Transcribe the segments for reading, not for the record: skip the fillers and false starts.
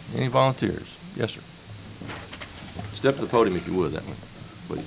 Any volunteers? Yes, sir. Step to the podium if you would, that one, please.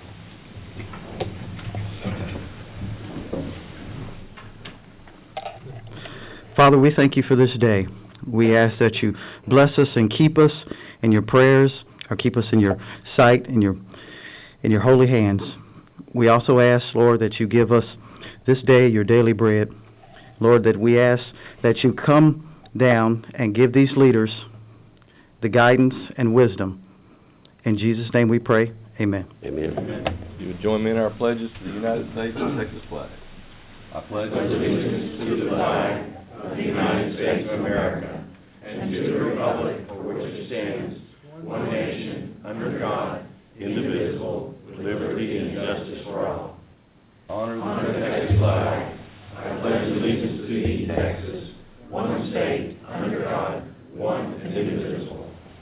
Father, we thank you for this day. We ask that you bless us and keep us in your prayers, or keep us in your sight, in your holy hands. We also ask, Lord, that you give us this day your daily bread. Lord, that we ask that you come down and give these leaders the guidance and wisdom. In Jesus' name we pray. Amen. Amen. Amen. You would join me in our pledges to the United States and Texas flag. I pledge allegiance to the flag of the United States of America and to the republic for which it stands, one nation, under God, indivisible, with liberty and justice for all. Honor the Texas flag. I pledge allegiance to thee, Texas, one state, under God, one and indivisible.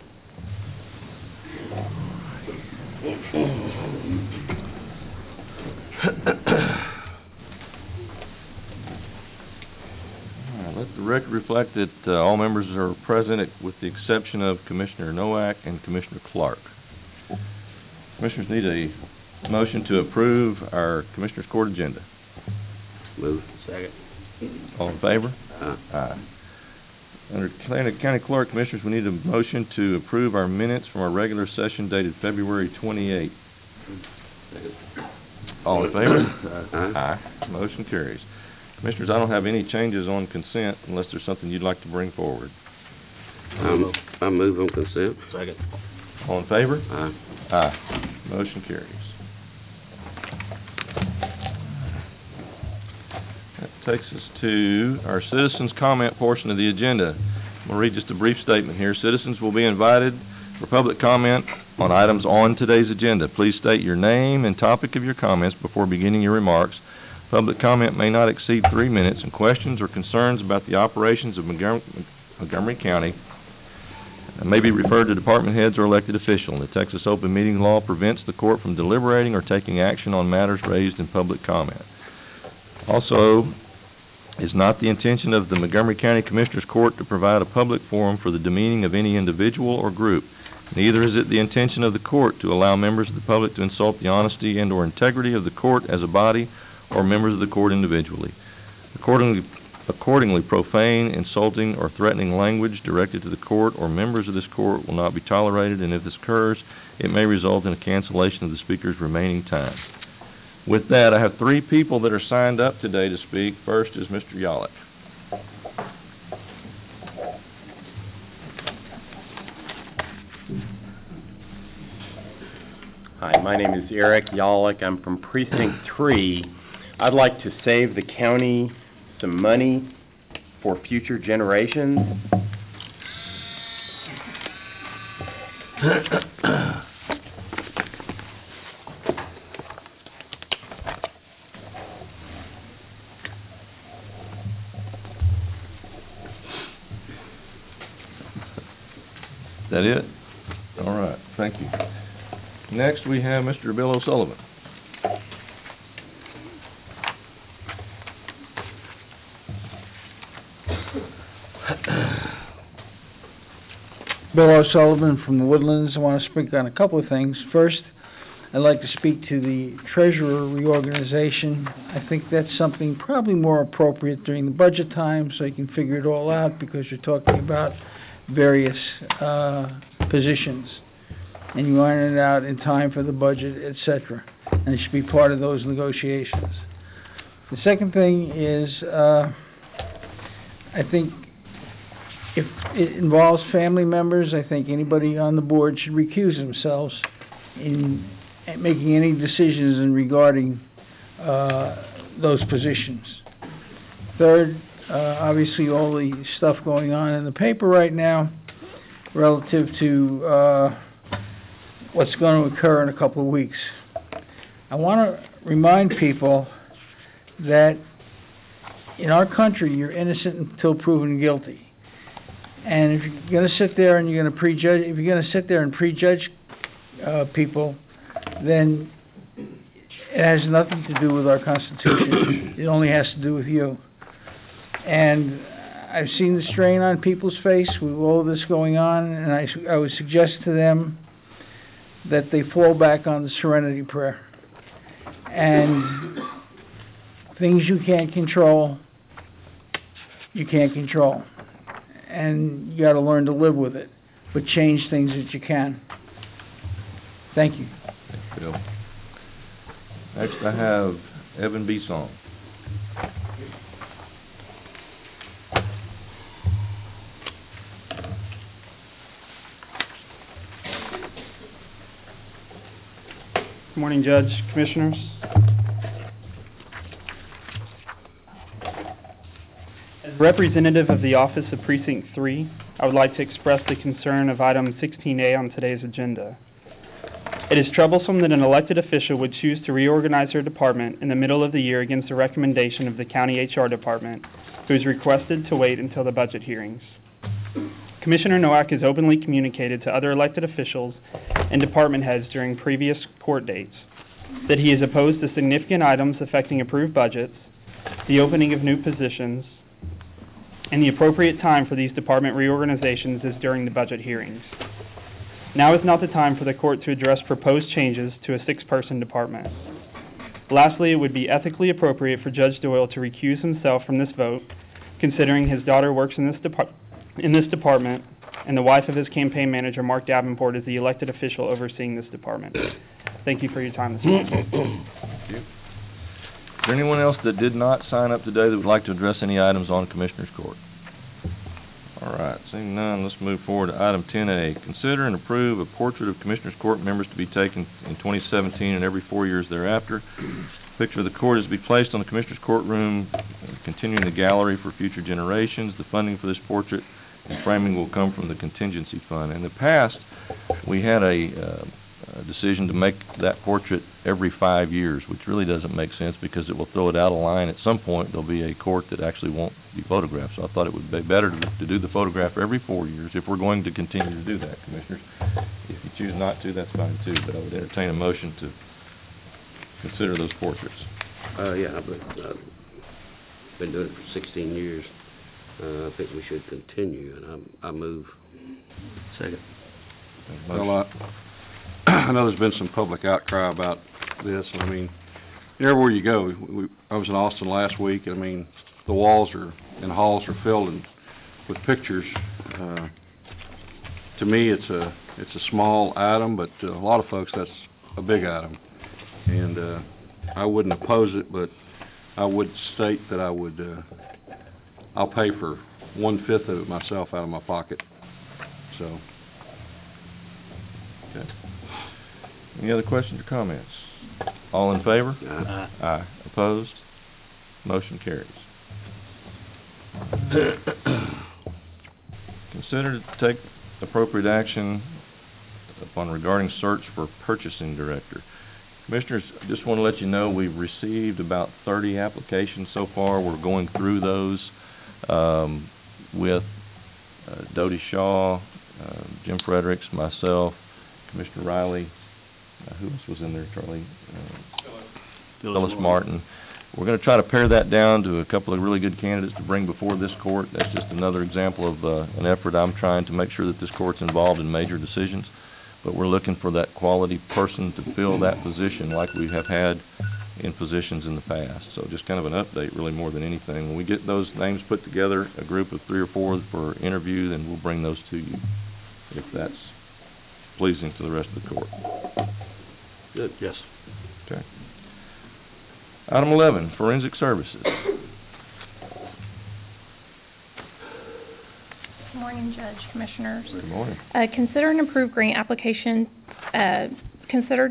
Let the record reflect that all members are present with the exception of Commissioner Nowak and Commissioner Clark. Commissioners need a motion to approve our Commissioners Court agenda. Move. Second. All in favor? Aye. Under County Clerk, Commissioners, we need a motion to approve our minutes from our regular session dated February 28th. All in favor? Aye. Motion carries. Commissioners, I don't have any changes on consent unless there's something you'd like to bring forward. I move on consent. Second. All in favor? Aye. Aye. Motion carries. That takes us to our citizens' comment portion of the agenda. I'm going to read just a brief statement here. Citizens will be invited for public comment on items on today's agenda. Please state your name and topic of your comments before beginning your remarks. Public comment may not exceed 3 minutes, and questions or concerns about the operations of Montgomery County may be referred to department heads or elected officials. The Texas Open Meeting Law prevents the court from deliberating or taking action on matters raised in public comment. Also, it's not the intention of the Montgomery County Commissioners Court to provide a public forum for the demeaning of any individual or group. Neither is it the intention of the court to allow members of the public to insult the honesty and or integrity of the court as a body or members of the court individually. Accordingly, profane, insulting, or threatening language directed to the court or members of this court will not be tolerated, and if this occurs, it may result in a cancellation of the speaker's remaining time. With that, I have 3 people that are signed up today to speak. First is Mr. Yollick. Hi, my name is Eric Yollick. I'm from Precinct 3. I'd like to save the county some money for future generations. Is that it? All right, thank you. Next, we have Mr. Bill O'Sullivan. Bill O'Sullivan from the Woodlands. I want to speak on a couple of things. First, I'd like to speak to the treasurer reorganization. I think that's something probably more appropriate during the budget time so you can figure it all out, because you're talking about various positions and you iron it out in time for the budget, etc. And it should be part of those negotiations. The second thing is I think if it involves family members, I think anybody on the board should recuse themselves in making any decisions in regarding those positions. Third, obviously all the stuff going on in the paper right now relative to what's going to occur in a couple of weeks. I want to remind people that in our country, you're innocent until proven guilty. And if you're going to sit there and you're going to prejudge, if you're going to sit there and prejudge people, then it has nothing to do with our Constitution. It only has to do with you. And I've seen the strain on people's face with all this going on, and I would suggest to them that they fall back on the serenity prayer. And things you can't control, you can't control. And you gotta learn to live with it, but change things that you can. Thank you. Thanks, Bill. Next, I have Evan Bisson. Good morning, Judge, Commissioners. As representative of the Office of Precinct 3, I would like to express the concern of item 16A on today's agenda. It is troublesome that an elected official would choose to reorganize their department in the middle of the year against the recommendation of the County HR Department, who is requested to wait until the budget hearings. Commissioner Nowak has openly communicated to other elected officials and department heads during previous court dates that he is opposed to significant items affecting approved budgets, the opening of new positions, and the appropriate time for these department reorganizations is during the budget hearings. Now is not the time for the court to address proposed changes to a 6-person department. Lastly, it would be ethically appropriate for Judge Doyle to recuse himself from this vote, considering his daughter works in this department, and the wife of his campaign manager, Mark Davenport, is the elected official overseeing this department. Thank you for your time this morning. Thank you. Is there anyone else that did not sign up today that would like to address any items on Commissioners Court? All right, seeing none, let's move forward to item 10A. Consider and approve a portrait of Commissioners Court members to be taken in 2017 and every 4 years thereafter. Picture of the court is to be placed on the Commissioners Courtroom, continuing the gallery for future generations. The funding for this portrait and framing will come from the contingency fund. In the past, we had a decision to make that portrait every 5 years, which really doesn't make sense because it will throw it out of line. At some point, there'll be a court that actually won't be photographed. So I thought it would be better to do the photograph every 4 years if we're going to continue to do that, Commissioners. If you choose not to, that's fine too, but I would entertain a motion to consider those portraits. Yeah, but been doing it for 16 years. I think we should continue, and I move. Second. Well, I know there's been some public outcry about this. I mean, everywhere you go, I was in Austin last week, and I mean, the walls and halls are filled with pictures. To me, it's a small item, but to a lot of folks, that's a big item. And I wouldn't oppose it, but I would state that I'll pay for 1/5 of it myself out of my pocket. So. Okay. Any other questions or comments? All in favor? Aye. Aye. Opposed? Motion carries. Consider to take appropriate action upon regarding search for purchasing director. Commissioners, I just want to let you know we've received about 30 applications so far. We're going through those with Dodie Shaw, Jim Fredericks, myself, Commissioner Riley, who else was in there, Charlie? Phyllis Martin. We're going to try to pare that down to a couple of really good candidates to bring before this court. That's just another example of an effort I'm trying to make sure that this court's involved in major decisions. But we're looking for that quality person to fill that position like we have had in positions in the past. So just kind of an update really more than anything. When we get those names put together, a group of 3 or 4 for interview, then we'll bring those to you if that's pleasing to the rest of the court. Good. Yes. Okay. Item 11, forensic services. Good morning, Judge, Commissioners. Good morning. Consider and approve grant application, Consider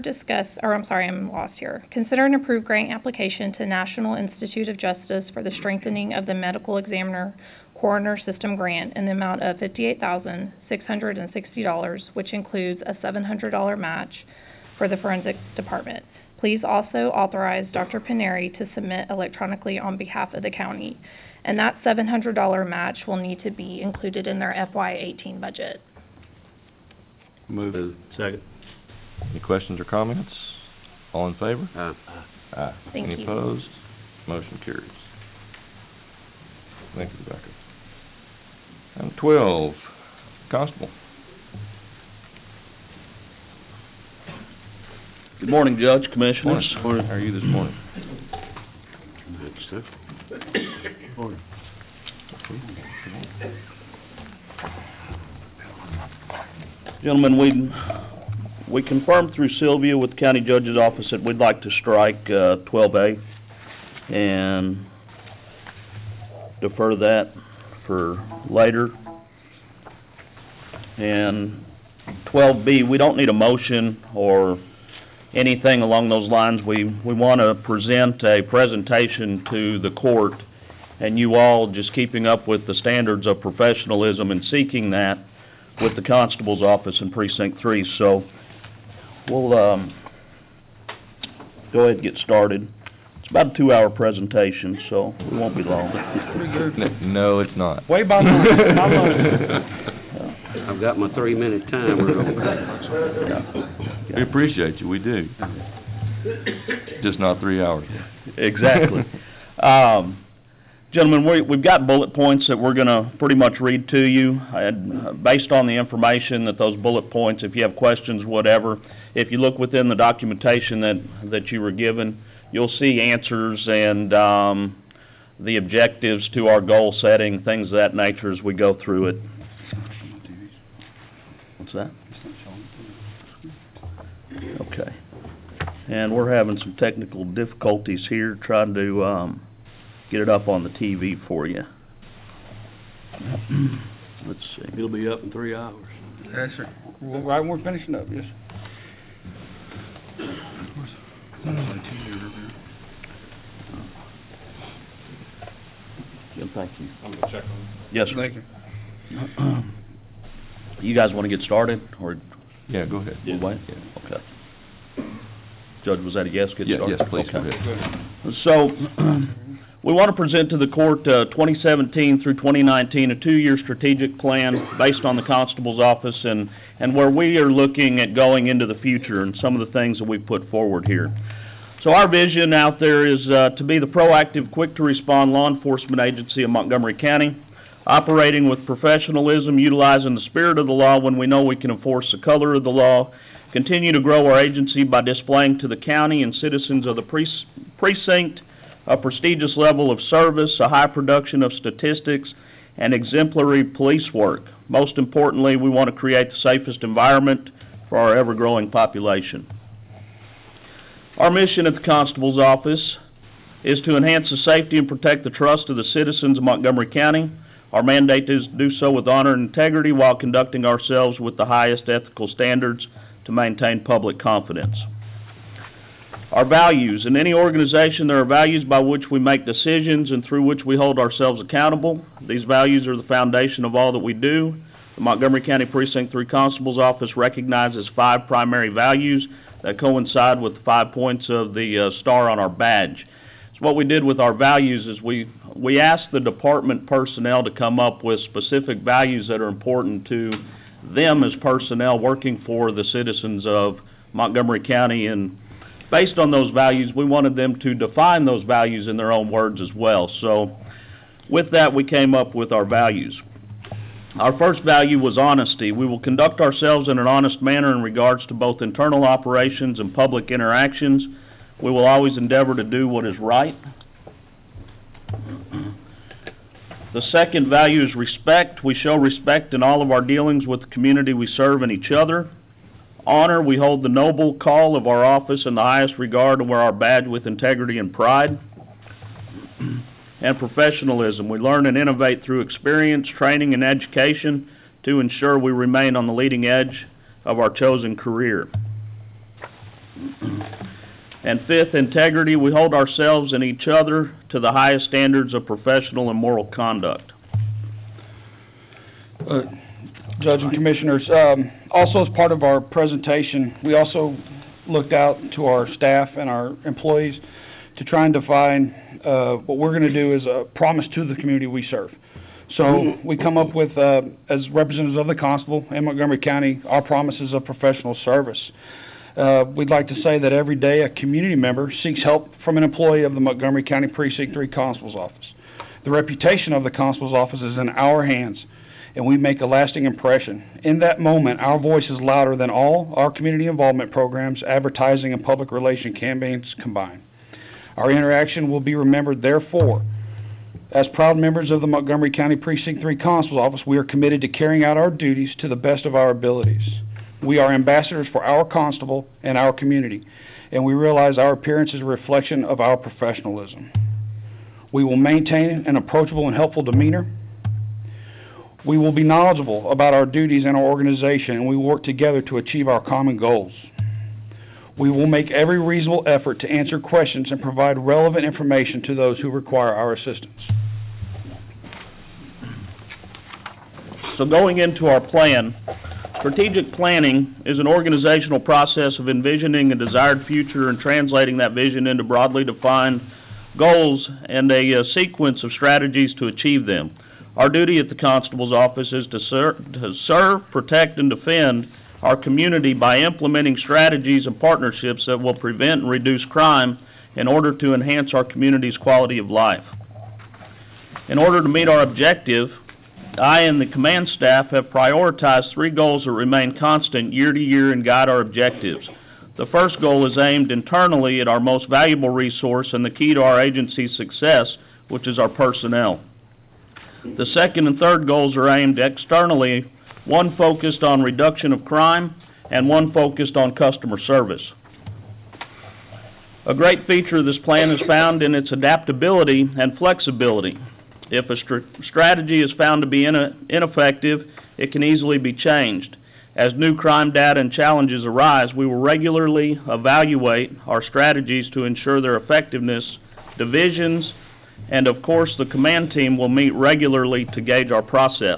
and approve grant application to National Institute of Justice for the strengthening of the medical examiner coroner system grant in the amount of $58,660, which includes a $700 match for the forensic department. Please also authorize Dr. Pineri to submit electronically on behalf of the county. And that $700 match will need to be included in their FY18 budget. Move. Second. Any questions or comments? All in favor? Aye. Aye. Thank Any you. opposed? Motion carries. Thank you, Rebecca. Item 12, Constable. Good morning, Judge, Commissioners. Morning. How are you this morning? Thanks, sir. Gentlemen, we confirmed through Sylvia with the County Judge's Office that we'd like to strike 12A and defer that for later. And 12B, we don't need a motion or anything along those lines. We want to present a presentation to the court, and you all just keeping up with the standards of professionalism and seeking that with the Constable's Office in Precinct 3. So we'll go ahead and get started. It's about a 2-hour presentation, so we won't be long. No, it's not. Way by I've got my 3-minute timer on. We appreciate you, we do. Just not 3 hours. Exactly. Gentlemen, we've got bullet points that we're going to pretty much read to you. Based on the information that those bullet points, if you have questions, whatever, if you look within the documentation that you were given, you'll see answers and the objectives to our goal setting, things of that nature as we go through it. What's that? Okay. And we're having some technical difficulties here trying to get it up on the TV for you. Let's see. It'll be up in 3 hours. Yes, sir. Right when we're finishing up, yes. Jim, thank you. I'm gonna check on Yes, sir. Thank you. You guys want to get started, or Yeah, go ahead. we'll wait? Okay. Judge, was that a yes, get Yeah, started? yes, please, go Okay. ahead. So, we want to present to the court 2017 through 2019, a 2-year strategic plan based on the Constable's Office and where we are looking at going into the future and some of the things that we've put forward here. So our vision out there is to be the proactive, quick-to-respond law enforcement agency of Montgomery County, operating with professionalism, utilizing the spirit of the law when we know we can enforce the color of the law, continue to grow our agency by displaying to the county and citizens of the precinct a prestigious level of service, a high production of statistics, and exemplary police work. Most importantly, we want to create the safest environment for our ever-growing population. Our mission at the Constable's Office is to enhance the safety and protect the trust of the citizens of Montgomery County. Our mandate is to do so with honor and integrity while conducting ourselves with the highest ethical standards to maintain public confidence. Our values. In any organization, there are values by which we make decisions and through which we hold ourselves accountable. These values are the foundation of all that we do. The Montgomery County Precinct 3 Constable's Office recognizes 5 primary values that coincide with the 5 points of the star on our badge. So what we did with our values is we asked the department personnel to come up with specific values that are important to them as personnel working for the citizens of Montgomery County, and based on those values, we wanted them to define those values in their own words as well. So with that, we came up with our values. Our first value was honesty. We will conduct ourselves in an honest manner in regards to both internal operations and public interactions. We will always endeavor to do what is right. The second value is respect. We show respect in all of our dealings with the community we serve and each other. Honor. We hold the noble call of our office in the highest regard and wear our badge with integrity and pride. And professionalism. We learn and innovate through experience, training, and education to ensure we remain on the leading edge of our chosen career. And fifth, integrity. We hold ourselves and each other to the highest standards of professional and moral conduct. Judge and Commissioners, also as part of our presentation, we also looked out to our staff and our employees to try and define what we're going to do as a promise to the community we serve. So we come up with, as representatives of the Constable in Montgomery County, our promises of professional service. We'd like to say that every day a community member seeks help from an employee of the Montgomery County Precinct 3 Constable's Office. The reputation of the Constable's Office is in our hands, and we make a lasting impression. In that moment, our voice is louder than all our community involvement programs, advertising, and public relation campaigns combined. Our interaction will be remembered. Therefore, as proud members of the Montgomery County Precinct 3 Constable's Office, we are committed to carrying out our duties to the best of our abilities. We are ambassadors for our constable and our community, and we realize our appearance is a reflection of our professionalism. We will maintain an approachable and helpful demeanor. We will be knowledgeable about our duties and our organization, and we will work together to achieve our common goals. We will make every reasonable effort to answer questions and provide relevant information to those who require our assistance. So going into our plan, strategic planning is an organizational process of envisioning a desired future and translating that vision into broadly defined goals and a sequence of strategies to achieve them. Our duty at the Constable's Office is to serve, protect, and defend our community by implementing strategies and partnerships that will prevent and reduce crime in order to enhance our community's quality of life. In order to meet our objective, I and the command staff have prioritized 3 goals that remain constant year to year and guide our objectives. The first goal is aimed internally at our most valuable resource and the key to our agency's success, which is our personnel. The second and third goals are aimed externally, one focused on reduction of crime and one focused on customer service. A great feature of this plan is found in its adaptability and flexibility. If a strategy is found to be ineffective, it can easily be changed. As new crime data and challenges arise, we will regularly evaluate our strategies to ensure their effectiveness. Divisions and, of course, the command team will meet regularly to gauge our process.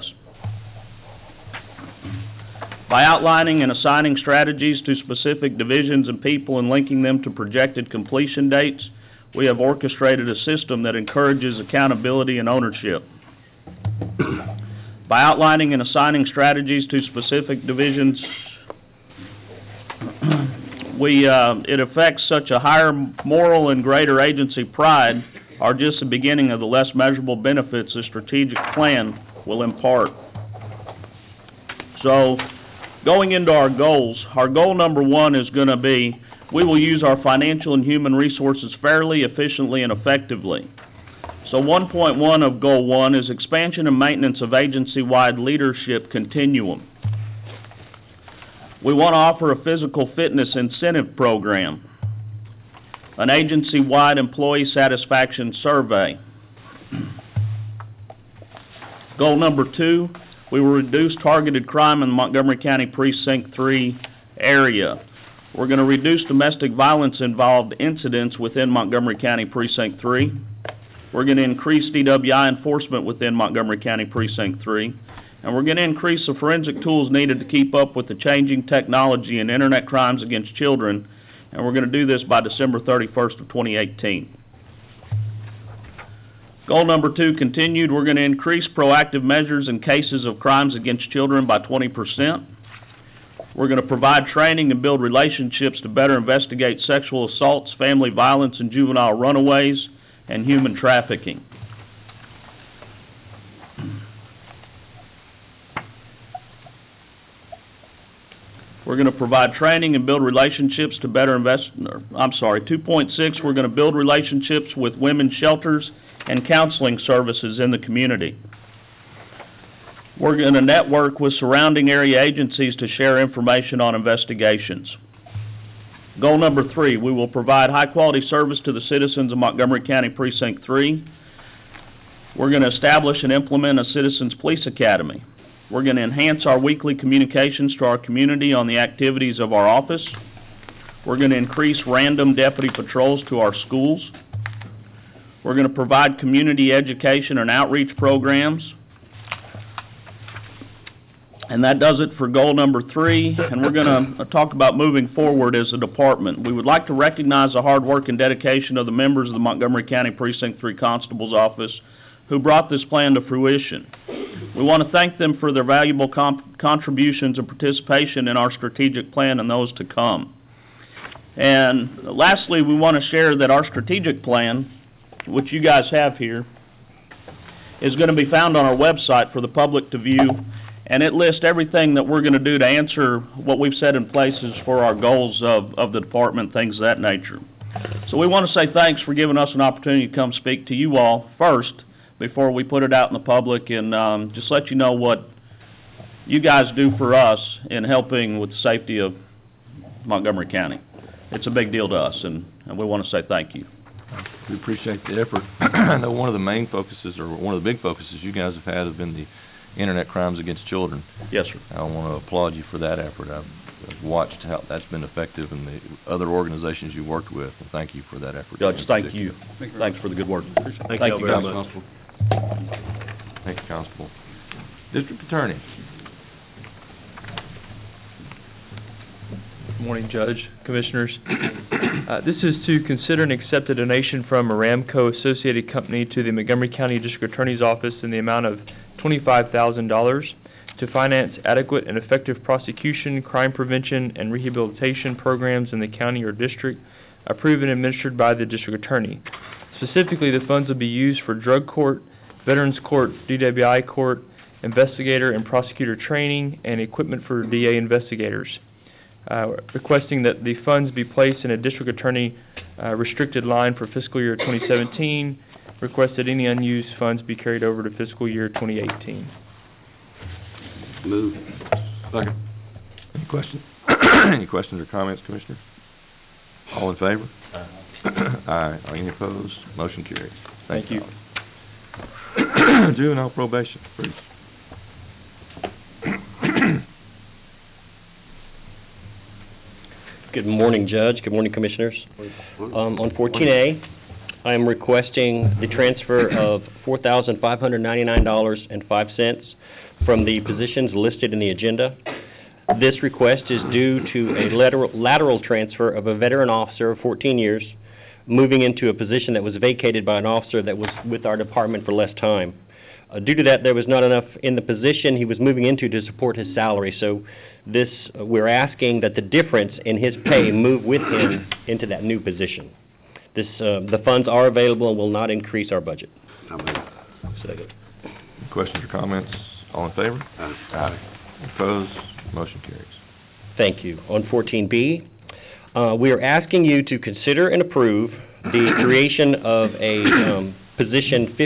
By outlining and assigning strategies to specific divisions and people and linking them to projected completion dates, we have orchestrated a system that encourages accountability and ownership. By outlining and assigning strategies to specific divisions, it affects such a higher moral and greater agency pride are just the beginning of the less measurable benefits the strategic plan will impart. So, going into our goals, our goal number 1 is going to be we will use our financial and human resources fairly, efficiently, and effectively. So 1.1 of Goal 1 is expansion and maintenance of agency-wide leadership continuum. We want to offer a physical fitness incentive program, an agency-wide employee satisfaction survey. Goal number 2, we will reduce targeted crime in the Montgomery County Precinct 3 area. We're going to reduce domestic violence-involved incidents within Montgomery County Precinct 3. We're going to increase DWI enforcement within Montgomery County Precinct 3. And we're going to increase the forensic tools needed to keep up with the changing technology and internet crimes against children. And we're going to do this by December 31st of 2018. Goal number 2 continued. We're going to increase proactive measures in cases of crimes against children by 20%. We're going to provide training and build relationships to better investigate sexual assaults, family violence, and juvenile runaways, and human trafficking. We're going to provide training and build relationships to better 2.6, we're going to build relationships with women's shelters and counseling services in the community. We're going to network with surrounding area agencies to share information on investigations. Goal number 3, we will provide high-quality service to the citizens of Montgomery County Precinct 3. We're going to establish and implement a Citizens Police Academy. We're going to enhance our weekly communications to our community on the activities of our office. We're going to increase random deputy patrols to our schools. We're going to provide community education and outreach programs. And that does it for goal number 3, and we're going to talk about moving forward as a department. We would like to recognize the hard work and dedication of the members of the Montgomery County Precinct 3 Constable's Office who brought this plan to fruition. We want to thank them for their valuable contributions and participation in our strategic plan and those to come. And lastly, we want to share that our strategic plan, which you guys have here, is gonna be found on our website for the public to view, and it lists everything that we're gonna do to answer what we've set in places for our goals of the department, things of that nature. So we wanna say thanks for giving us an opportunity to come speak to you all first, before we put it out in the public, and just let you know what you guys do for us in helping with the safety of Montgomery County. It's a big deal to us, and we want to say thank you. We appreciate the effort. I know one of the main focuses, or one of the big focuses you guys have had, have been the internet crimes against children. Yes, sir. I want to applaud you for that effort. I've watched how that's been effective in the other organizations you worked with, and thank you for that effort. Judge, thank you. Thanks for the good work. Thank you very much. Thank you, Constable. District Attorney. Good morning, Judge, Commissioners. This is to consider and accept a donation from Aramco Associated Company to the Montgomery County District Attorney's Office in the amount of $25,000 to finance adequate and effective prosecution, crime prevention, and rehabilitation programs in the county or district approved and administered by the District Attorney. Specifically, the funds will be used for drug court, Veterans Court, DWI Court, investigator and prosecutor training, and equipment for DA investigators. Requesting that the funds be placed in a District Attorney restricted line for fiscal year 2017. Request that any unused funds be carried over to fiscal year 2018. Move. Second. Any questions? Any questions or comments, Commissioner? All in favor? Aye. Any opposed? Motion carries. Thank you. Juvenile probation, please. Good morning, Judge. Good morning, Commissioners. On 14A, I am requesting the transfer of $4,599.05 from the positions listed in the agenda. This request is due to a lateral transfer of a veteran officer of 14 years, moving into a position that was vacated by an officer that was with our department for less time. Due to that, there was not enough in the position he was moving into to support his salary, so we're asking that the difference in his pay move with him into that new position. The funds are available and will not increase our budget. Second. Questions or comments? All in favor? Aye. Opposed? Motion carries. Thank you. On 14B, we are asking you to consider and approve the creation of a position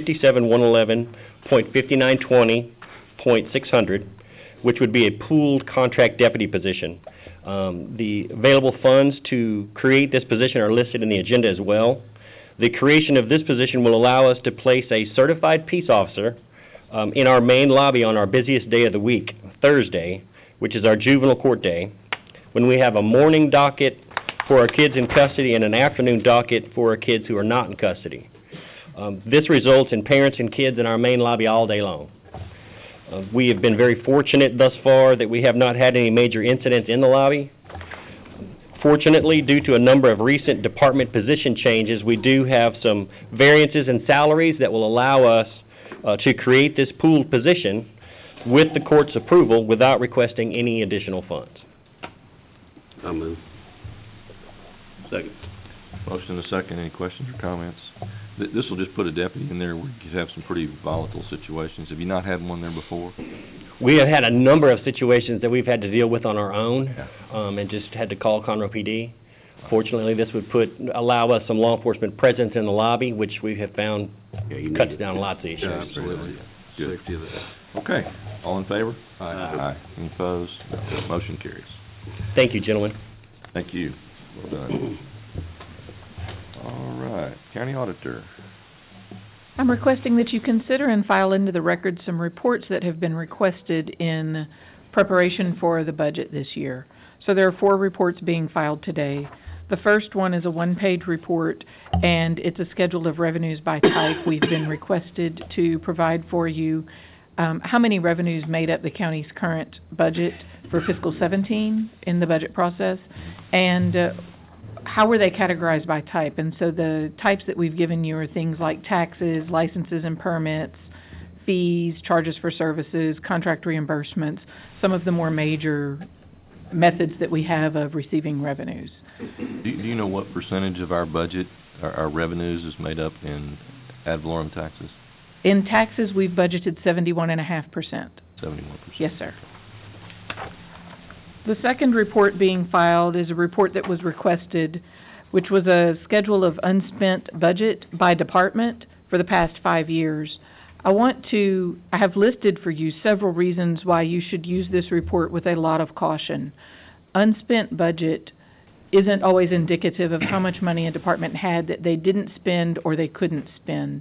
57-111.5920.600, which would be a pooled contract deputy position. The available funds to create this position are listed in the agenda as well. The creation of this position will allow us to place a certified peace officer in our main lobby on our busiest day of the week, Thursday, which is our juvenile court day, when we have a morning docket for our kids in custody and an afternoon docket for our kids who are not in custody. This results in parents and kids in our main lobby all day long. We have been very fortunate thus far that we have not had any major incidents in the lobby. Fortunately, due to a number of recent department position changes, we do have some variances in salaries that will allow us to create this pooled position with the court's approval without requesting any additional funds. I'll move. Second. Motion and a second. Any questions or comments? This will just put a deputy in there. We could have some pretty volatile situations. Have you not had one there before? We have had a number of situations that we've had to deal with on our own, and just had to call Conroe PD. Fortunately, this would allow us some law enforcement presence in the lobby, which we have found cuts down lots of issues. Yeah, absolutely. Good. Safety of that. Okay. All in favor? Aye. Any opposed? Motion carries. Thank you, gentlemen. Thank you. Well done. All right. County Auditor. I'm requesting that you consider and file into the record some reports that have been requested in preparation for the budget this year. So there are 4 reports being filed today. The first one is a 1-page report, and it's a schedule of revenues by type. We've been requested to provide for you how many revenues made up the county's current budget for fiscal 17 in the budget process, and how were they categorized by type. And so the types that we've given you are things like taxes, licenses and permits, fees, charges for services, contract reimbursements, some of the more major methods that we have of receiving revenues. Do you know what percentage of our budget, our revenues, is made up in ad valorem taxes? In taxes, we've budgeted 71.5%. 71%. Yes, sir. The second report being filed is a report that was requested, which was a schedule of unspent budget by department for the past 5 years. I have listed for you several reasons why you should use this report with a lot of caution. Unspent budget isn't always indicative of how much money a department had that they didn't spend or they couldn't spend.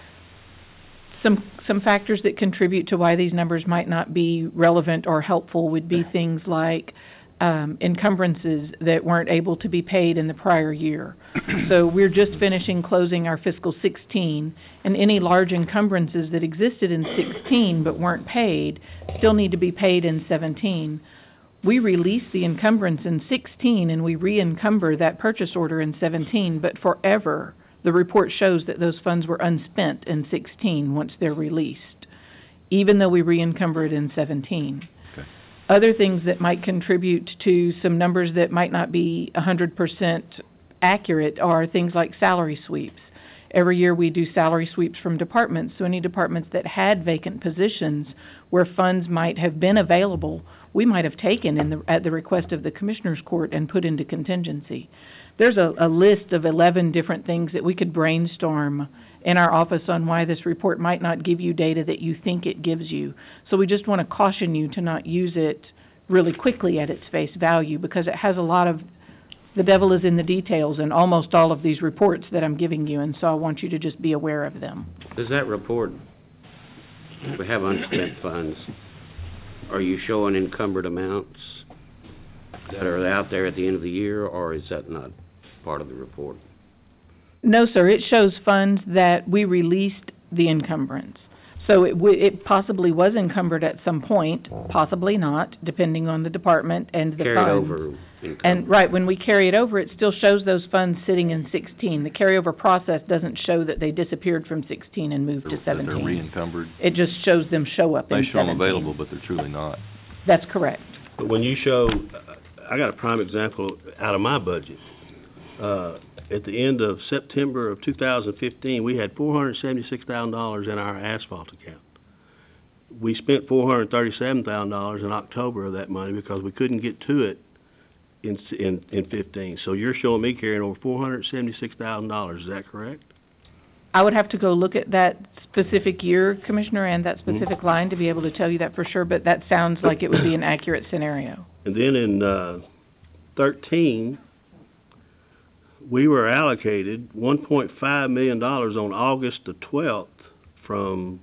Some factors that contribute to why these numbers might not be relevant or helpful would be things like encumbrances that weren't able to be paid in the prior year. So we're just finishing closing our fiscal 16, and any large encumbrances that existed in 16 but weren't paid still need to be paid in 17. We release the encumbrance in 16 and we re-encumber that purchase order in 17, but forever the report shows that those funds were unspent in 16 once they're released, even though we re-encumber it in 17. Okay. Other things that might contribute to some numbers that might not be 100% accurate are things like salary sweeps. Every year we do salary sweeps from departments, so any departments that had vacant positions where funds might have been available, we might have taken at the request of the Commissioner's Court and put into contingency. There's a list of 11 different things that we could brainstorm in our office on why this report might not give you data that you think it gives you. So we just want to caution you to not use it really quickly at its face value, because it has a lot of, the devil is in the details in almost all of these reports that I'm giving you, and so I want you to just be aware of them. Does that report, we have unspent funds, are you showing encumbered amounts that are out there at the end of the year, or is that not part of the report? No, sir. It shows funds that we released the encumbrance. So it possibly was encumbered at some point, possibly not, depending on the department and the Carried funds. over encumbered. And right, when we carry it over, it still shows those funds sitting in 16. The carryover process doesn't show that they disappeared from 16 and moved to 17. They're re-encumbered. It just shows them show up in They 17. show them available, but they're truly not. That's correct. But when you show, I got a prime example out of my budget. At the end of September of 2015, we had $476,000 in our asphalt account. We spent $437,000 in October of that money because we couldn't get to it in 15. So you're showing me carrying over $476,000. Is that correct? I would have to go look at that specific year, Commissioner, and that specific line to be able to tell you that for sure, but that sounds like it would be an accurate scenario. And then in 13, we were allocated $1.5 million on August the 12th from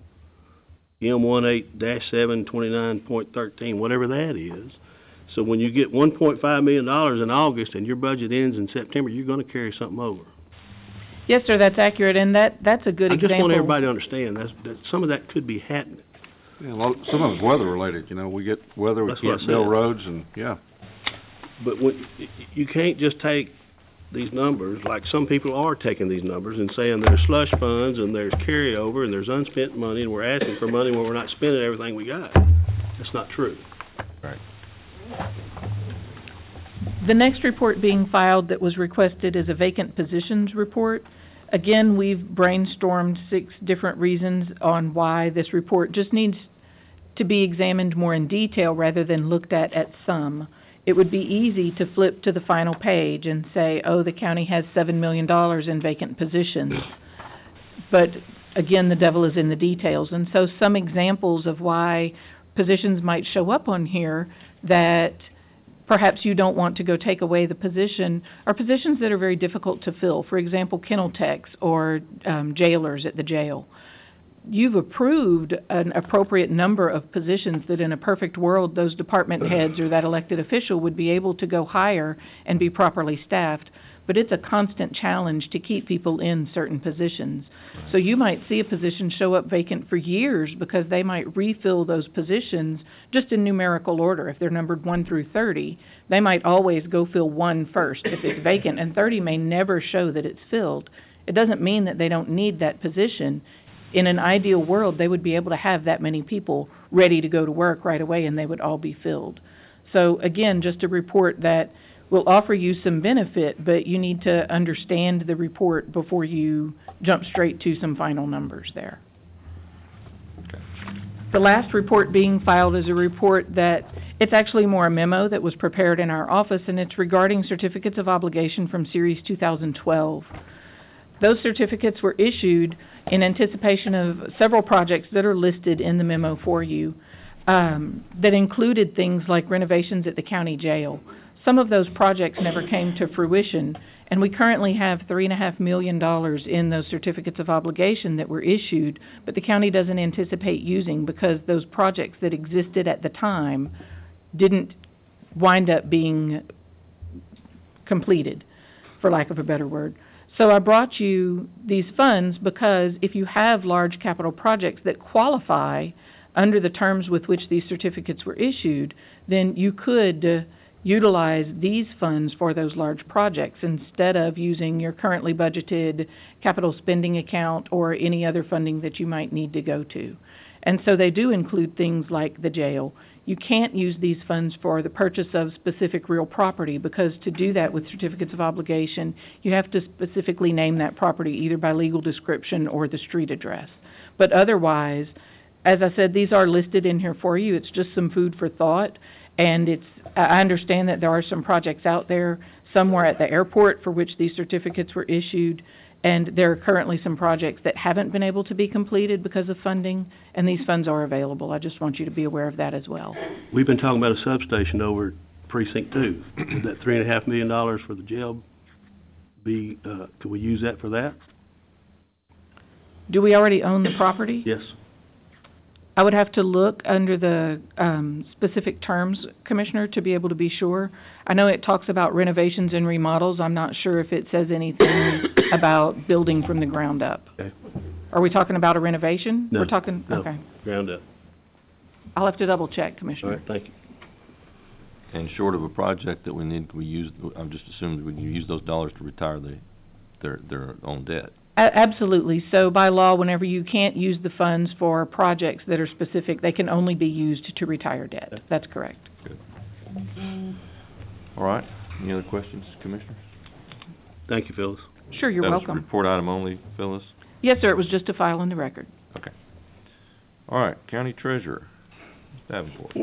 M18-729.13, whatever that is. So when you get $1.5 million in August and your budget ends in September, you're going to carry something over. Yes, sir, that's accurate, and that's a good I example. just want everybody to understand that some of that could be happening. Yeah, well, some of it's weather related, we get weather, we That's what I can't build said. roads, and, yeah. But you can't just take these numbers, like some people are taking these numbers and saying there's slush funds and there's carryover and there's unspent money and we're asking for money when we're not spending everything we got. That's not true. Right. The next report being filed that was requested is a vacant positions report. Again, we've brainstormed 6 different reasons on why this report just needs to be examined more in detail rather than looked at some. It would be easy to flip to the final page and say, oh, the county has $7 million in vacant positions. But again, the devil is in the details. And so some examples of why positions might show up on here that perhaps you don't want to go take away the position are positions that are very difficult to fill. For example, kennel techs or jailers at the jail. You've approved an appropriate number of positions that in a perfect world those department heads or that elected official would be able to go hire and be properly staffed. But it's a constant challenge to keep people in certain positions. So you might see a position show up vacant for years because they might refill those positions just in numerical order. If they're numbered 1 through 30, they might always go fill 1 first if it's vacant, and 30 may never show that it's filled. It doesn't mean that they don't need that position. In an ideal world, they would be able to have that many people ready to go to work right away, and they would all be filled. So again, just a report that will offer you some benefit, but you need to understand the report before you jump straight to some final numbers there. The last report being filed is a report that, it's actually more a memo that was prepared in our office, and it's regarding certificates of obligation from Series 2012. Those certificates were issued in anticipation of several projects that are listed in the memo for you, that included things like renovations at the county jail. Some of those projects never came to fruition, and we currently have $3.5 million in those certificates of obligation that were issued, but the county doesn't anticipate using because those projects that existed at the time didn't wind up being completed, for lack of a better word. So I brought you these funds because if you have large capital projects that qualify under the terms with which these certificates were issued, then you could utilize these funds for those large projects instead of using your currently budgeted capital spending account or any other funding that you might need to go to. And so they do include things like the jail. You can't use these funds for the purchase of specific real property because to do that with certificates of obligation, you have to specifically name that property either by legal description or the street address. But otherwise, as I said, these are listed in here for you. It's just some food for thought. And I understand that there are some projects out there somewhere at the airport for which these certificates were issued, and there are currently some projects that haven't been able to be completed because of funding, and these funds are available. I just want you to be aware of that as well. We've been talking about a substation over at Precinct 2. Would that $3.5 million for the jail be, could we use that for that? Do we already own the property? Yes. I would have to look under the specific terms, Commissioner, to be able to be sure. I know it talks about renovations and remodels. I'm not sure if it says anything about building from the ground up. Okay. Are we talking about a renovation? No. We're talking, No. okay. Ground up. I'll have to double check, Commissioner. All right, thank you. And short of a project that we need, we use, I'm just assuming we can use those dollars to retire their own debt. Absolutely. So by law, whenever you can't use the funds for projects that are specific, they can only be used to retire debt. That's correct. Good. All right. Any other questions, Commissioners? Thank you, Phyllis. Sure, you're That was welcome. report item only, Phyllis? Yes, sir. It was just a file in the record. Okay. All right. County Treasurer, Davenport.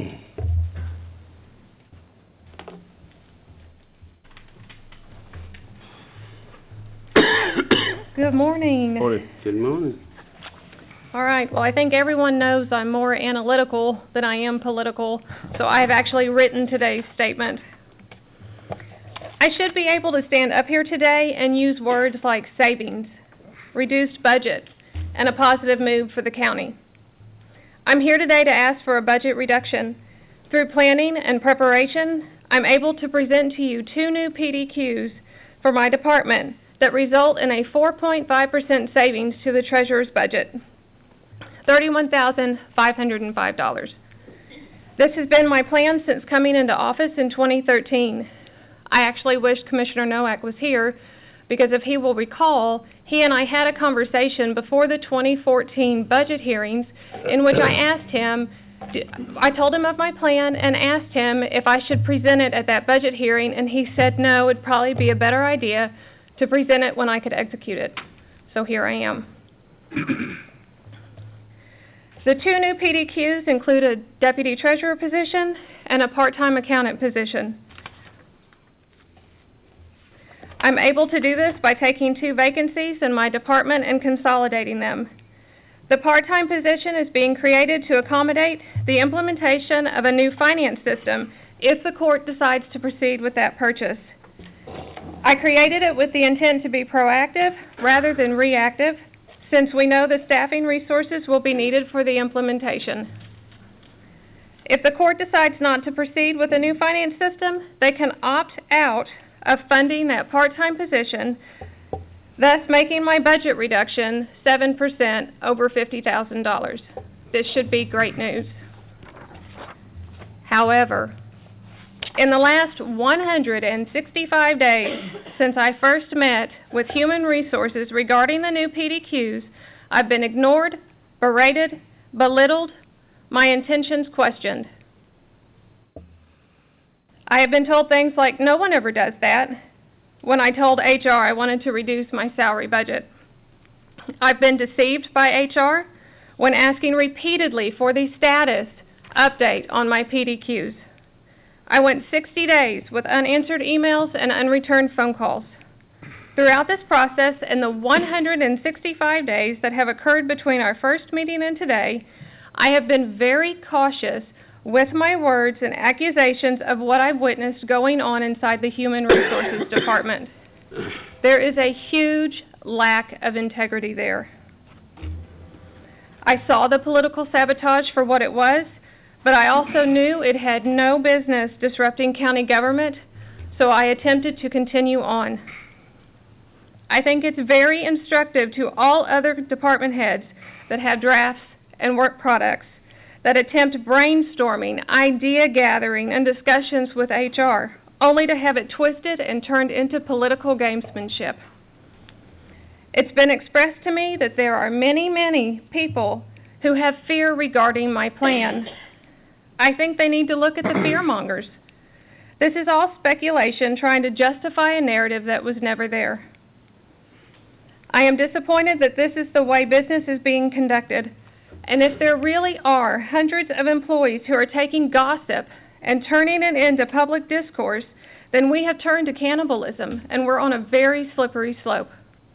Good morning. Morning. Good morning. All right, well, I think everyone knows I'm more analytical than I am political, so I have actually written today's statement. I should be able to stand up here today and use words like savings, reduced budget, and a positive move for the county. I'm here today to ask for a budget reduction. Through planning and preparation, I'm able to present to you 2 new PDQs for my department that result in a 4.5% savings to the treasurer's budget, $31,505. This has been my plan since coming into office in 2013. I actually wish Commissioner Nowak was here because if he will recall, he and I had a conversation before the 2014 budget hearings in which I asked him, I told him of my plan and asked him if I should present it at that budget hearing, and he said no, it'd probably be a better idea to present it when I could execute it. So here I am. The 2 new PDQs include a deputy treasurer position and a part-time accountant position. I'm able to do this by taking 2 vacancies in my department and consolidating them. The part-time position is being created to accommodate the implementation of a new finance system if the court decides to proceed with that purchase. I created it with the intent to be proactive rather than reactive, since we know the staffing resources will be needed for the implementation. If the court decides not to proceed with a new finance system, they can opt out of funding that part-time position, thus making my budget reduction 7% over $50,000. This should be great news. However, in the last 165 days since I first met with Human Resources regarding the new PDQs, I've been ignored, berated, belittled, my intentions questioned. I have been told things like, no one ever does that, when I told HR I wanted to reduce my salary budget. I've been deceived by HR when asking repeatedly for the status update on my PDQs. I went 60 days with unanswered emails and unreturned phone calls. Throughout this process and the 165 days that have occurred between our first meeting and today, I have been very cautious with my words and accusations of what I've witnessed going on inside the Human Resources Department. There is a huge lack of integrity there. I saw the political sabotage for what it was, but I also knew it had no business disrupting county government, so I attempted to continue on. I think it's very instructive to all other department heads that have drafts and work products that attempt brainstorming, idea gathering, and discussions with HR, only to have it twisted and turned into political gamesmanship. It's been expressed to me that there are many, many people who have fear regarding my plan. I think they need to look at the fearmongers. This is all speculation trying to justify a narrative that was never there. I am disappointed that this is the way business is being conducted, and if there really are hundreds of employees who are taking gossip and turning it into public discourse, then we have turned to cannibalism, and we're on a very slippery slope.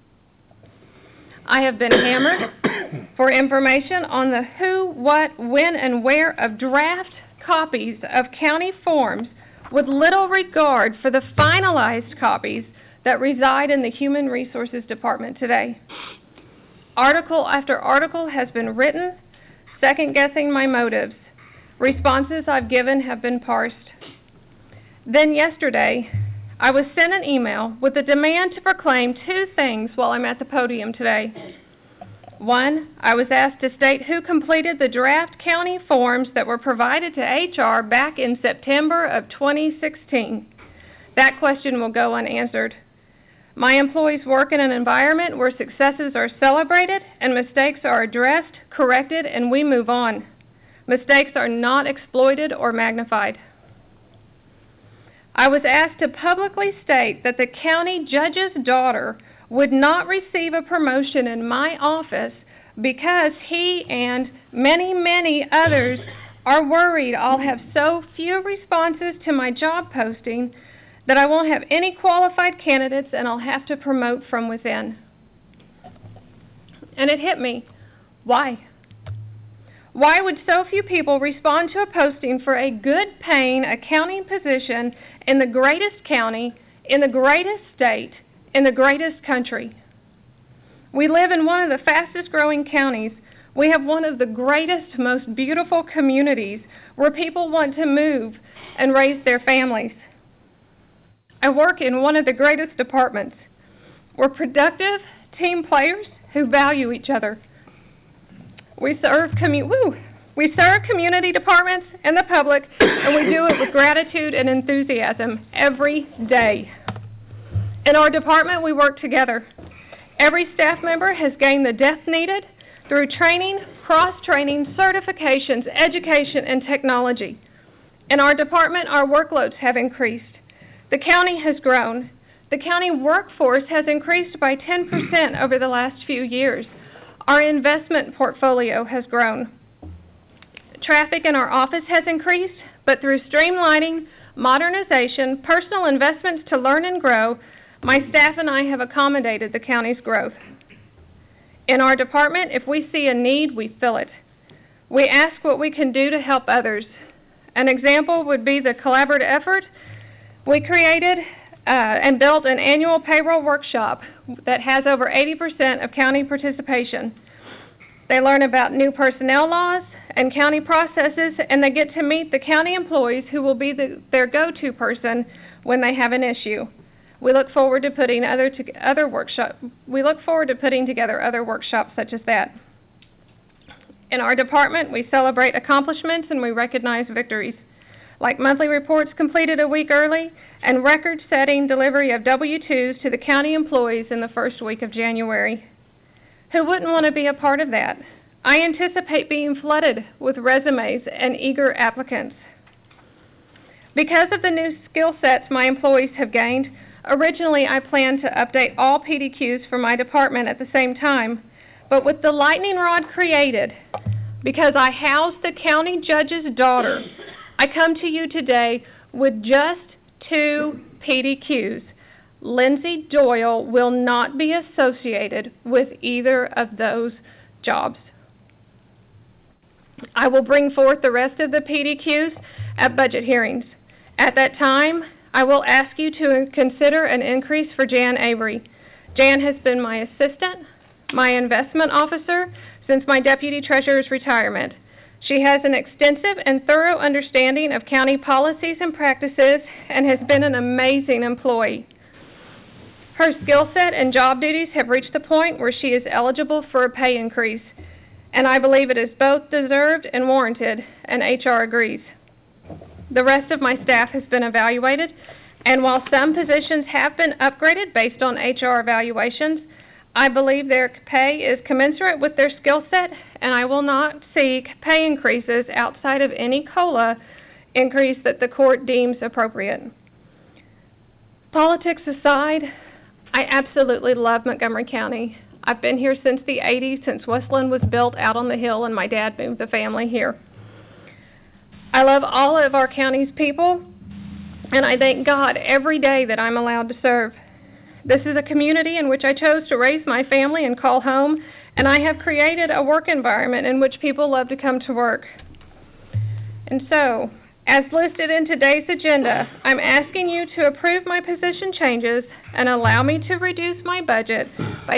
I have been hammered for information on the who, what, when, and where of draft copies of county forms with little regard for the finalized copies that reside in the Human Resources Department today. Article after article has been written, second-guessing my motives. Responses I've given have been parsed. Then yesterday, I was sent an email with a demand to proclaim two things while I'm at the podium today. One, I was asked to state who completed the draft county forms that were provided to HR back in September of 2016. That question will go unanswered. My employees work in an environment where successes are celebrated and mistakes are addressed, corrected, and we move on. Mistakes are not exploited or magnified. I was asked to publicly state that the county judge's daughter would not receive a promotion in my office because he and many, many others are worried I'll have so few responses to my job posting that I won't have any qualified candidates and I'll have to promote from within. And it hit me. Why? Why would so few people respond to a posting for a good-paying accounting position in the greatest county, in the greatest state, in the greatest country? We live in one of the fastest-growing counties. We have one of the greatest, most beautiful communities where people want to move and raise their families. I work in one of the greatest departments. We're productive team players who value each other. We serve community departments and the public, and we do it with gratitude and enthusiasm every day. In our department, we work together. Every staff member has gained the depth needed through training, cross-training, certifications, education, and technology. In our department, our workloads have increased. The county has grown. The county workforce has increased by 10% over the last few years. Our investment portfolio has grown. Traffic in our office has increased, but through streamlining, modernization, personal investments to learn and grow, my staff and I have accommodated the county's growth. In our department, if we see a need, we fill it. We ask what we can do to help others. An example would be the collaborative effort. We created and built an annual payroll workshop that has over 80% of county participation. They learn about new personnel laws and county processes, and they get to meet the county employees who will be their go-to person when they have an issue. We look forward to putting together other workshops such as that. In our department, we celebrate accomplishments and we recognize victories, like monthly reports completed a week early and record-setting delivery of W-2s to the county employees in the first week of January. Who wouldn't want to be a part of that? I anticipate being flooded with resumes and eager applicants. Because of the new skill sets my employees have gained, originally I planned to update all PDQs for my department at the same time, But with the lightning rod created, because I house the county judge's daughter, I come to you today with just 2 PDQs. Lindsay Doyle will not be associated with either of those jobs. I will bring forth the rest of the PDQs at budget hearings. At that time, I will ask you to consider an increase for Jan Avery. Jan has been my assistant, my investment officer, since my deputy treasurer's retirement. She has an extensive and thorough understanding of county policies and practices and has been an amazing employee. Her skill set and job duties have reached the point where she is eligible for a pay increase, and I believe it is both deserved and warranted, and HR agrees. The rest of my staff has been evaluated, and while some positions have been upgraded based on HR evaluations, I believe their pay is commensurate with their skill set, and I will not seek pay increases outside of any COLA increase that the court deems appropriate. Politics aside, I absolutely love Montgomery County. I've been here since the 80s, since Westland was built out on the hill and my dad moved the family here. I love all of our county's people, and I thank God every day that I'm allowed to serve. This is a community in which I chose to raise my family and call home, and I have created a work environment in which people love to come to work. And so, as listed in today's agenda, I'm asking you to approve my position changes and allow me to reduce my budget by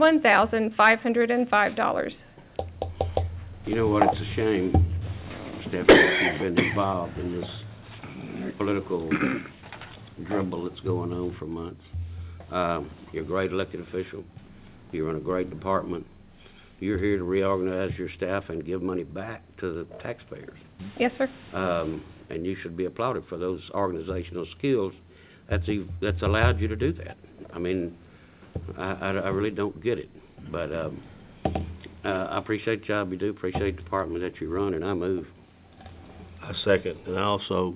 $31,505. You know what, it's a shame, Stephanie, that you've been involved in this political dribble that's going on for months. You're a great elected official. You run a great department. You're here to reorganize your staff and give money back to the taxpayers. Yes, sir. And you should be applauded for those organizational skills that's allowed you to do that. I mean, I really don't get it, but I appreciate the job you do, appreciate the department that you run, and I move. I second, and I also,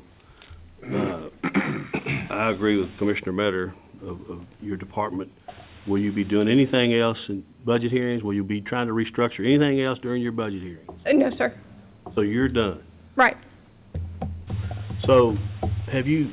I agree with Commissioner Metter of your department. Will you be doing anything else in budget hearings? Will you be trying to restructure anything else during your budget hearings? No, sir. So you're done? Right. So, have you,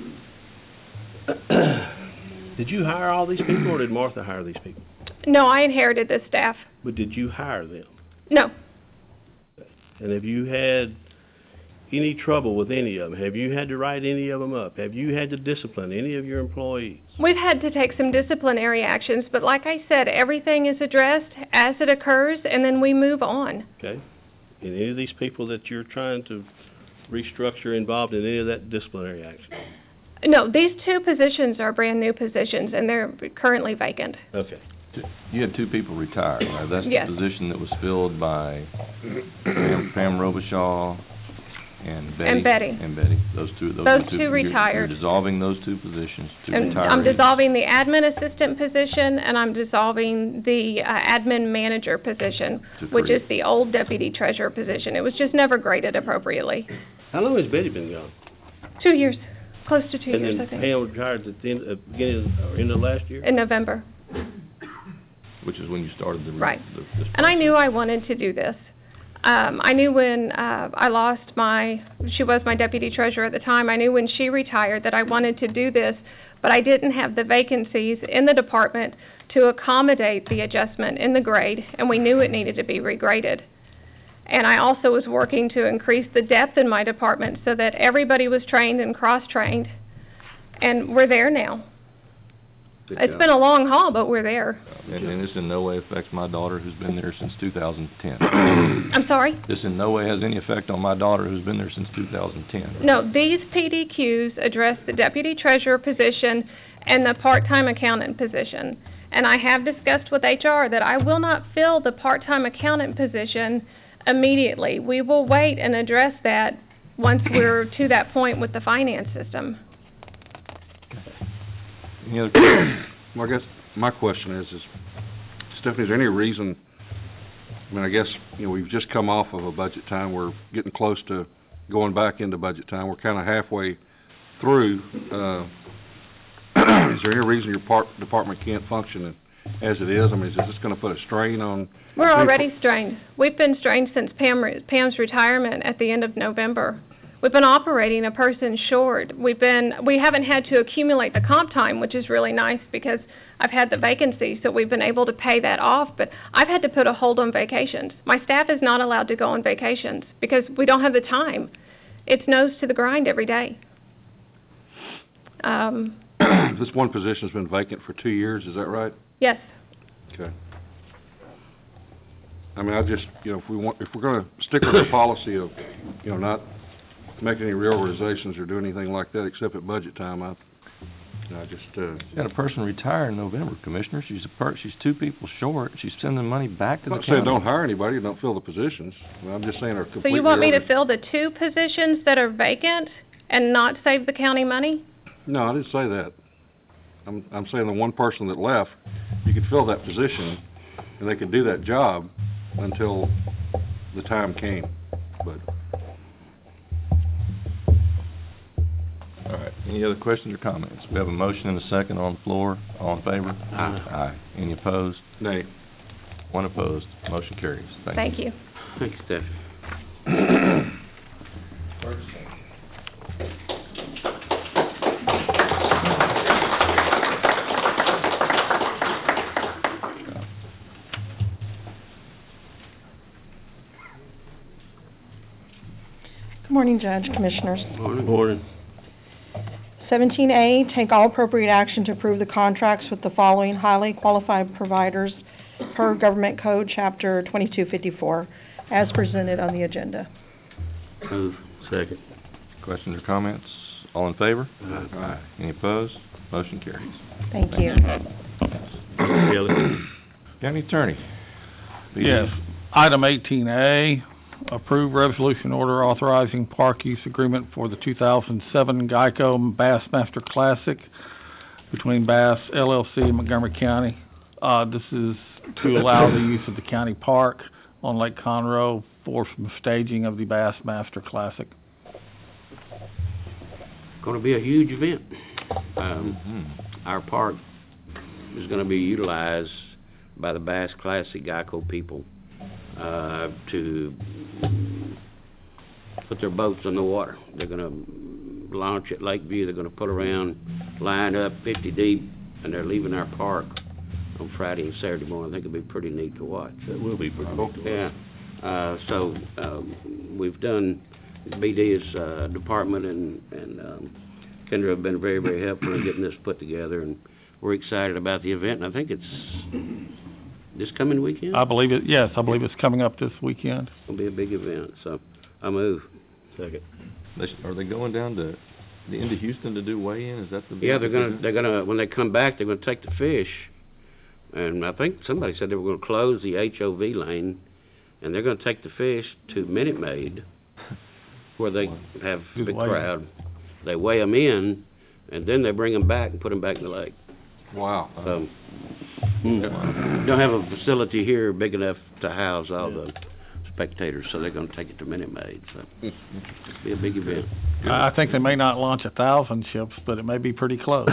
did you hire all these people, or did Martha hire these people? No, I inherited this staff. But did you hire them? No. And have you had any trouble with any of them? Have you had to write any of them up? Have you had to discipline any of your employees? We've had to take some disciplinary actions, but like I said, everything is addressed as it occurs, and then we move on. Okay. And any of these people that you're trying to restructure involved in any of that disciplinary action? No, these 2 positions are brand-new positions, and they're currently vacant. Okay. You had 2 people retire, right? That's Yes. the position that was filled by Pam Robichaud and Betty. And Betty. And Betty. Those two retired. You're dissolving those 2 positions to And retire. I'm dissolving the admin assistant position, and I'm dissolving the admin manager position, which is the old deputy treasurer position. It was just never graded appropriately. How long has Betty been gone? 2 years. Close to 2 years, I And then think. Pam retired at the beginning or end of last year? In November. Which is when you started the... Right. this And I process. knew I wanted to do this. I knew when I lost she was my deputy treasurer at the time, I knew when she retired that I wanted to do this, but I didn't have the vacancies in the department to accommodate the adjustment in the grade, and we knew it needed to be regraded. And I also was working to increase the depth in my department so that everybody was trained and cross-trained, and we're there now. Good It's job. been a long haul, but we're there. And this in no way affects my daughter, who's been there since 2010. I'm sorry? This in no way has any effect on my daughter, who's been there since 2010. No, these PDQs address the deputy treasurer position and the part-time accountant position. And I have discussed with HR that I will not fill the part-time accountant position immediately. We will wait and address that once we're to that point with the finance system. Any other questions? Well, I guess my question is Stephanie, is there any reason, I mean, I guess, we've just come off of a budget time. We're getting close to going back into budget time. We're kind of halfway through. Is there any reason your department can't function as it is? I mean, is this gonna put a strain on? We're people? already strained. We've been strained since Pam's retirement at the end of November. We've been operating a person short. We haven't had to accumulate the comp time, which is really nice because I've had the vacancy, so we've been able to pay that off, but I've had to put a hold on vacations. My staff is not allowed to go on vacations because we don't have the time. It's nose to the grind every day. This one position's been vacant for 2 years, is that right? Yes. Okay. I mean, if we're gonna stick with the policy of, not make any reorganizations or do anything like that except at budget time, You had a person retire in November, Commissioner. She's 2 people short. She's sending money back to the I'm not county. saying don't hire anybody, don't fill the positions. I'm just saying are So completely. you want me to fill the 2 positions that are vacant and not save the county money? No, I didn't say that. I'm saying the one person that left, you could fill that position, and they could do that job until the time came, but. All right, any other questions or comments? We have a motion and a second on the floor. All in favor? Aye. Any opposed? Nay. One opposed. Motion carries. Thank you. Thanks, Steph. Good morning, Judge, Commissioners. Morning. 17A, take all appropriate action to approve the contracts with the following highly qualified providers per Government Code, Chapter 2254, as presented on the agenda. Move. Second. Questions or comments? All in favor? Aye. Any opposed? Motion carries. Thank you. County Attorney. Yes. Item 18A, approve resolution order authorizing park use agreement for the 2007 Geico Bassmaster Classic between Bass LLC and Montgomery County. This is to allow the use of the county park on Lake Conroe for some staging of the Bassmaster Classic. Going to be a huge event. Our park is going to be utilized by the Bass Classic Geico people to put their boats in the water. They're going to launch at Lakeview. They're going to put around, line up 50 deep, and they're leaving our park on Friday and Saturday morning. I think it'll be pretty neat to watch. It will be pretty neat to watch. So we've done, BD's department and Kendra have been very, very helpful in getting this put together, and we're excited about the event, and I think it's this coming weekend? I believe it's coming up this weekend. It'll be a big event, so I move. Second. Are they going down to the end of Houston to do weigh-in? Is that the? Yeah, they're gonna when they come back, they're gonna take the fish, and I think somebody said they were gonna close the HOV lane, and they're gonna take the fish to Minute Maid, where they have a big crowd. They weigh them in, and then they bring them back and put them back in the lake. Wow. So, don't have a facility here big enough to house all the spectators, so they're going to take it to Minute Maid. So it'll be a big event. I think they may not launch 1,000 ships, but it may be pretty close.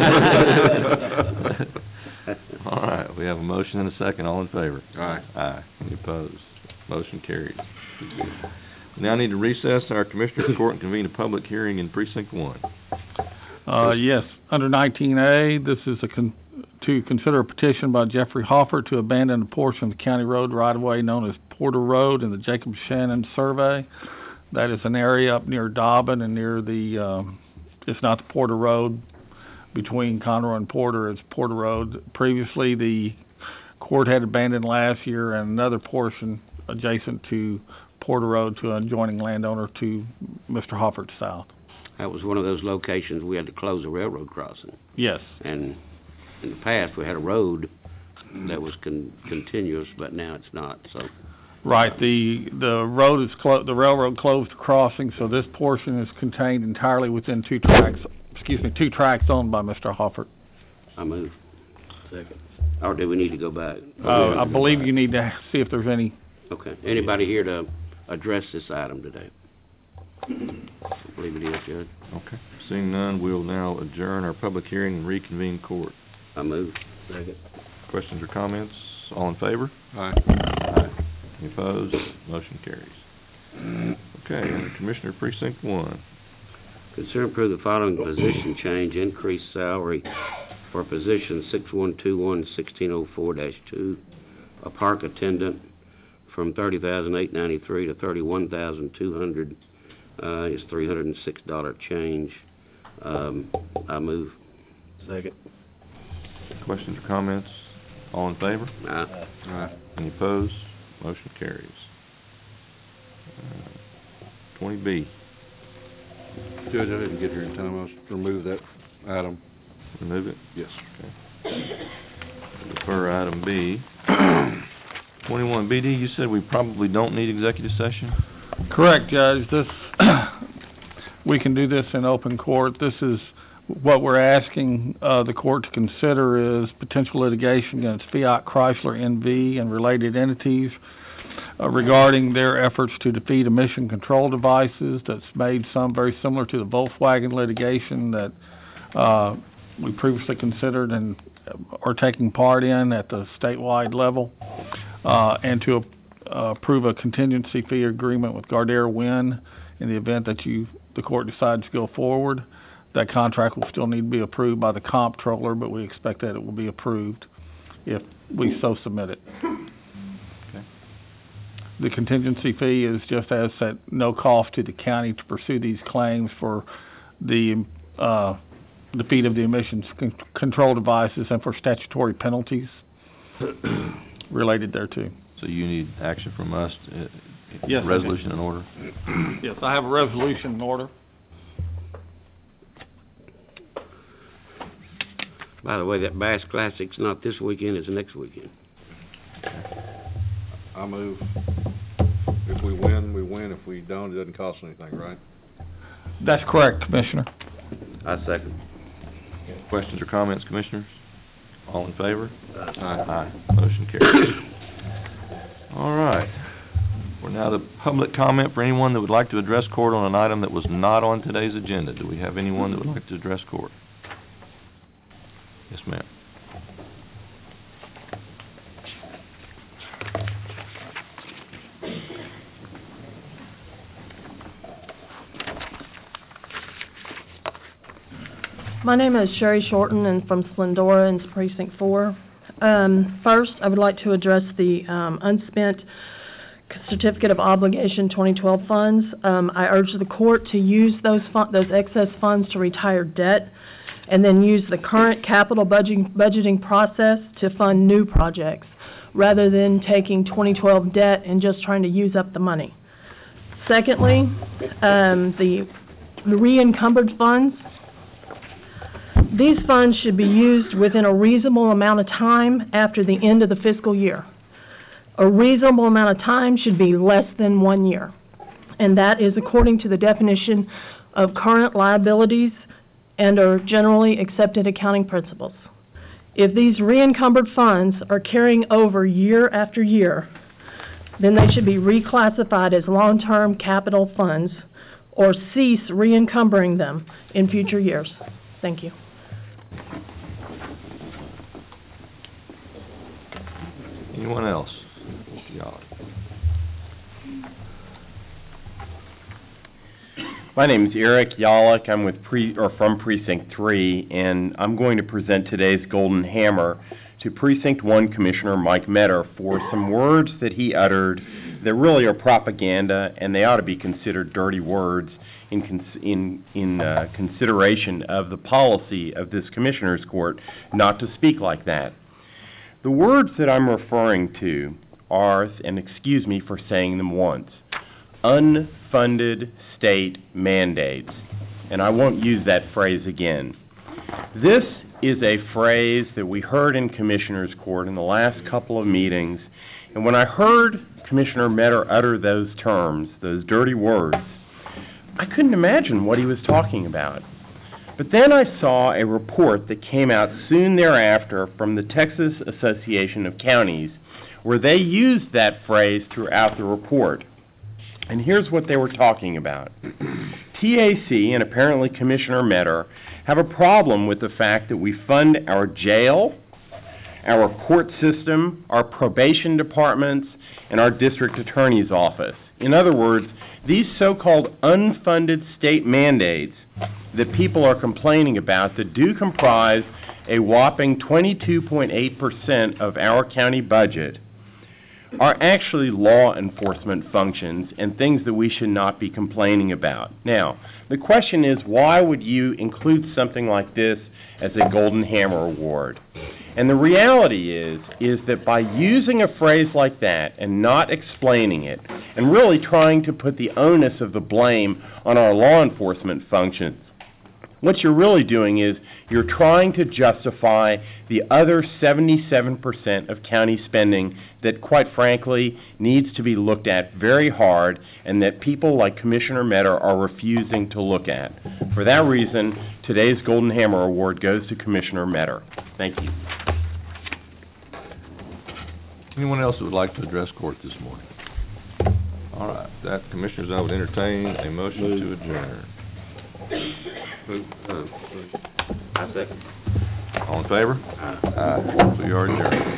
All right, we have a motion and a second. All in favor? Aye. Aye. Any opposed? Motion carries. We now need to recess our Commissioners' Court and convene a public hearing in Precinct 1. Yes, under 19A, this is to consider a petition by Jeffrey Hoffer to abandon a portion of the county road right-of-way known as Porter Road in the Jacob Shannon survey. That is an area up near Dobbin and near the, it's not the Porter Road, between Conroe and Porter, it's Porter Road. Previously, the court had abandoned last year and another portion adjacent to Porter Road to an adjoining landowner to Mr. Hoffer's south. That was one of those locations we had to close a railroad crossing. Yes. And in the past, we had a road that was continuous, but now it's not, so. Right, the road is the railroad closed the crossing, so this portion is contained entirely within two tracks owned by Mr. Hoffer. I move. Second. Or do we need to go back? I believe you need to see if there's any. Okay. Anybody here to address this item today? I believe it is, Judge. Okay. Seeing none, we'll now adjourn our public hearing and reconvene court. I move. Second. Questions or comments? All in favor? Aye. Any opposed? Motion carries. Okay, under Commissioner Precinct 1. Consider and approve the following position change, increased salary for position 6121-1604-2, a park attendant, from $30,893 to $31,200, is $306 change. I move. Second. Questions or comments? All in favor? Aye. Aye. Any opposed? Motion carries. 20B. Judge, I didn't get here in time. I was to remove that item. Remove it? Yes. Refer item B. 21BD, you said we probably don't need executive session? Correct, Judge. This, we can do this in open court. This is what we're asking the court to consider is potential litigation against Fiat Chrysler NV and related entities regarding their efforts to defeat emission control devices. That's made some very similar to the Volkswagen litigation that we previously considered and are taking part in at the statewide level, and to approve a contingency fee agreement with Gardere Wind in the event that the court decides to go forward. That contract will still need to be approved by the comptroller, but we expect that it will be approved if we so submit it. Okay. The contingency fee is just as at no cost to the county to pursue these claims for the defeat of the emissions control devices and for statutory penalties related thereto. So you need action from us, Yes, I resolution in order? Yes, I have a resolution in order. By the way, that Bass Classic's not this weekend, it's next weekend. I move. If we win, we win. If we don't, it doesn't cost anything, right? That's correct, Commissioner. I second. Questions or comments, Commissioners? All in favor? Aye. Motion carries. All right. We're now to public comment for anyone that would like to address court on an item that was not on today's agenda. Do we have anyone that would like to address court? Yes, ma'am. My name is Sherry Shorten, and from Splendora in Precinct 4. First, I would like to address the unspent Certificate of Obligation 2012 funds. I urge the court to use those excess funds to retire debt and then use the current capital budgeting process to fund new projects, rather than taking 2012 debt and just trying to use up the money. Secondly, the re-encumbered funds. These funds should be used within a reasonable amount of time after the end of the fiscal year. A reasonable amount of time should be less than 1 year, and that is according to the definition of current liabilities and are generally accepted accounting principles. If these re-encumbered funds are carrying over year after year, then they should be reclassified as long-term capital funds or cease re-encumbering them in future years. Thank you. Anyone else? Mr. Yawley. My name is Eric Yawlick. I'm with from Precinct 3, and I'm going to present today's Golden Hammer to Precinct 1 Commissioner Mike Metter for some words that he uttered that really are propaganda, and they ought to be considered dirty words in consideration of the policy of this Commissioner's Court not to speak like that. The words that I'm referring to are, and excuse me for saying them once, unfunded state mandates. And I won't use that phrase again. This is a phrase that we heard in Commissioner's Court in the last couple of meetings, and when I heard Commissioner Metter utter those terms, those dirty words, I couldn't imagine what he was talking about. But then I saw a report that came out soon thereafter from the Texas Association of Counties, where they used that phrase throughout the report. And here's what they were talking about. TAC and apparently Commissioner Metter have a problem with the fact that we fund our jail, our court system, our probation departments, and our district attorney's office. In other words, these so-called unfunded state mandates that people are complaining about that do comprise a whopping 22.8% of our county budget are actually law enforcement functions and things that we should not be complaining about. Now, the question is, why would you include something like this as a Golden Hammer Award? And the reality is that by using a phrase like that and not explaining it, and really trying to put the onus of the blame on our law enforcement functions, what you're really doing is you're trying to justify the other 77% of county spending that, quite frankly, needs to be looked at very hard and that people like Commissioner Metter are refusing to look at. For that reason, today's Golden Hammer Award goes to Commissioner Metter. Thank you. Anyone else who would like to address court this morning? All right, that, Commissioners, I would entertain a motion to adjourn. I second. All in favor? Aye. We are adjourned.